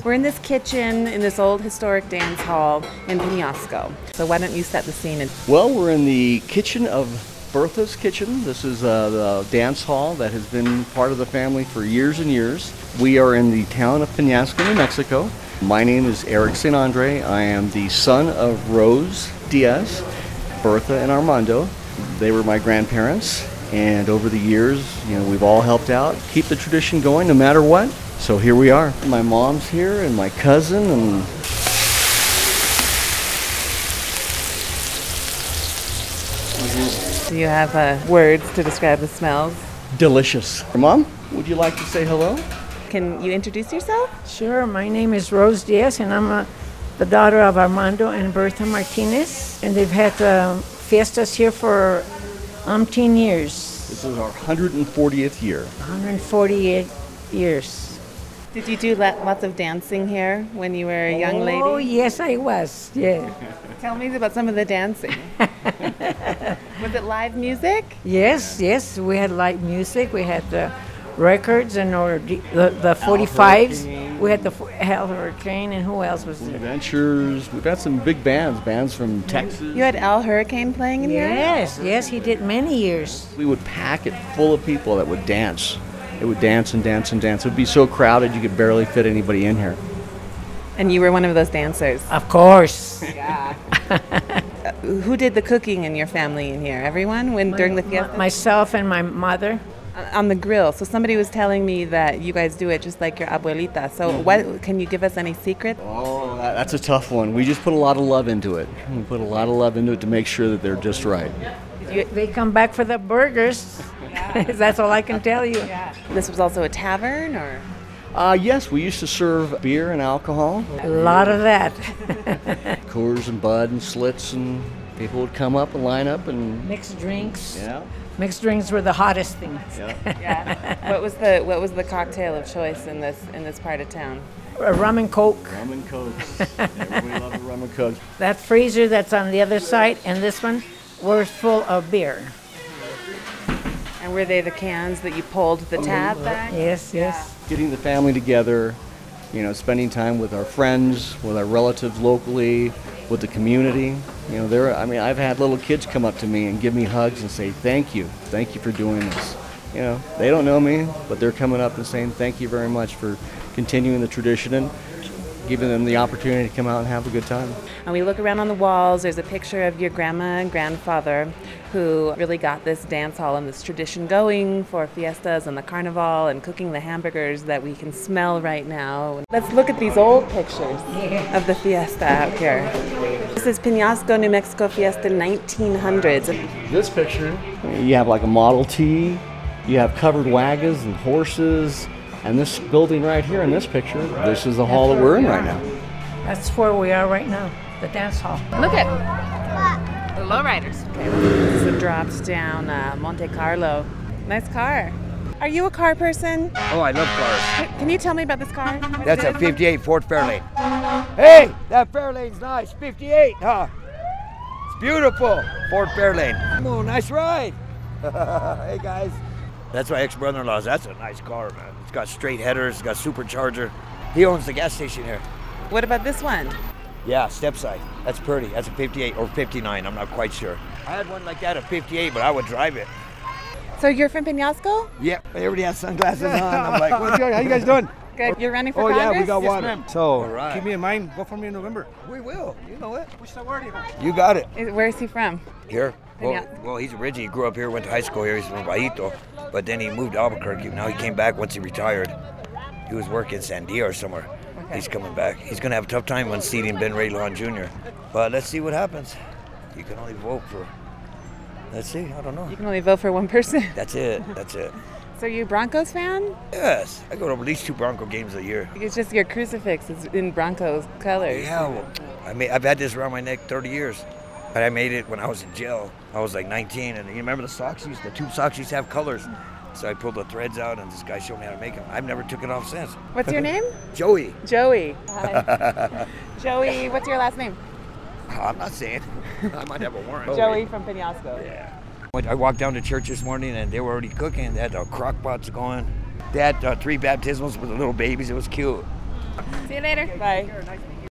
We're in this kitchen in this old historic dance hall in Peñasco. So why don't you set the scene? Well, we're in the kitchen of Bertha's Kitchen. This is the dance hall that has been part of the family for years and years. We are in the town of Peñasco, New Mexico. My name is Eric St. Andre. I am the son of Rose Diaz, Bertha, and Armando. They were my grandparents, and over the years, we've all helped out, keep the tradition going no matter what. So here we are. My mom's here and my cousin and Do you have words to describe the smells? delicious. Mom, would you like to say hello? Can you introduce yourself? Sure, my name is Rose Diaz, and I'm the daughter of Armando and Bertha Martinez, and they've had fiestas here for umpteen years. This is our 140th year. 148 years. Did you do lots of dancing here when you were a young lady? Oh, yes, I was, yeah. Tell me about some of the dancing. Was it live music? Yes, we had light music, we had records and the 45s. We had the Al Hurricane, and who else was there? Adventures. We've had some big bands from Texas. You had Al Hurricane playing in here? Yes, he did many years. We would pack it full of people that would dance. It would dance and dance and dance. It would be so crowded you could barely fit anybody in here. And you were one of those dancers? Of course. Yeah. Who did the cooking in your family in here? Everyone during the fiesta? Myself and my mother. On the grill. So somebody was telling me that you guys do it just like your abuelita. So what can you give us any secret? Oh, that's a tough one. We just put a lot of love into it. We put a lot of love into it to make sure that they're just right. They come back for the burgers. That's all I can tell you. Yeah. This was also a tavern, or? Yes, we used to serve beer and alcohol. A lot of that. Coors and Bud and Schlitz, and people would come up and line up and Mixed drinks. Yeah. Mixed drinks were the hottest things. Yeah. What was the cocktail of choice in this part of town? Rum and Coke. Rum and Cokes. Everybody loved the rum and Cokes. That freezer that's on the other side and this one were full of beer. And were they the cans that you pulled the tab back? Yes. Getting the family together, spending time with our friends, with our relatives locally, with the community. I've had little kids come up to me and give me hugs and say, thank you for doing this. They don't know me, but they're coming up and saying, thank you very much for continuing the tradition and giving them the opportunity to come out and have a good time. And we look around on the walls, there's a picture of your grandma and grandfather who really got this dance hall and this tradition going for fiestas and the carnival and cooking the hamburgers that we can smell right now. Let's look at these old pictures of the fiesta out here. This is Peñasco, New Mexico Fiesta 1900s. This picture, you have like a Model T, you have covered wagons and horses, and this building right here in this picture, this is the hall that we're in right now. That's where we are right now, the dance hall. Look at the lowriders. Okay, this is a dropped down Monte Carlo. Nice car. Are you a car person? Oh, I love cars. Can you tell me about this car? That's a 58 Ford Fairlane. Hey, that Fairlane's nice. 58, huh? It's beautiful. Ford Fairlane. Oh, nice ride. Hey, guys. That's my ex-brother-in-law's. That's a nice car, man. It's got straight headers. It's got supercharger. He owns the gas station here. What about this one? Yeah, step side. That's pretty. That's a 58 or 59. I'm not quite sure. I had one like that, a 58, but I would drive it. So you're from Peñasco? Yep. Everybody has sunglasses on. I'm like, what's going on? How you guys doing? Good. You're running for Oh, Congress? yeah, we got one. ma'am. So, right. Keep me in mind. Vote for me in November. We will. You know it. Which award you have? You got it. Where is he from? Here? Yeah. Well, he's originally grew up here, went to high school here. He's from Bajito, but then he moved to Albuquerque. Now he came back once he retired. He was working in Sandia or somewhere. Okay. He's coming back. He's going to have a tough time unseating Ben Ray Lon Jr. But let's see what happens. You can only vote for, let's see, I don't know. You can only vote for one person. That's it. That's it. So you a Broncos fan? Yes. I go to at least 2 Bronco games a year. It's just your crucifix is in Broncos colors. Yeah, well, I've had this around my neck 30 years. But I made it when I was in jail. I was like 19, and you remember the socks? The tube socks used to have colors. So I pulled the threads out, and this guy showed me how to make them. I've never took it off since. What's your name? Joey. Joey. Hi. Joey, what's your last name? I'm not saying. I might have a warrant. Joey from Peñasco. Yeah. I walked down to church this morning, and they were already cooking. They had the crock pots going. They had 3 baptismals with the little babies. It was cute. See you later. Bye.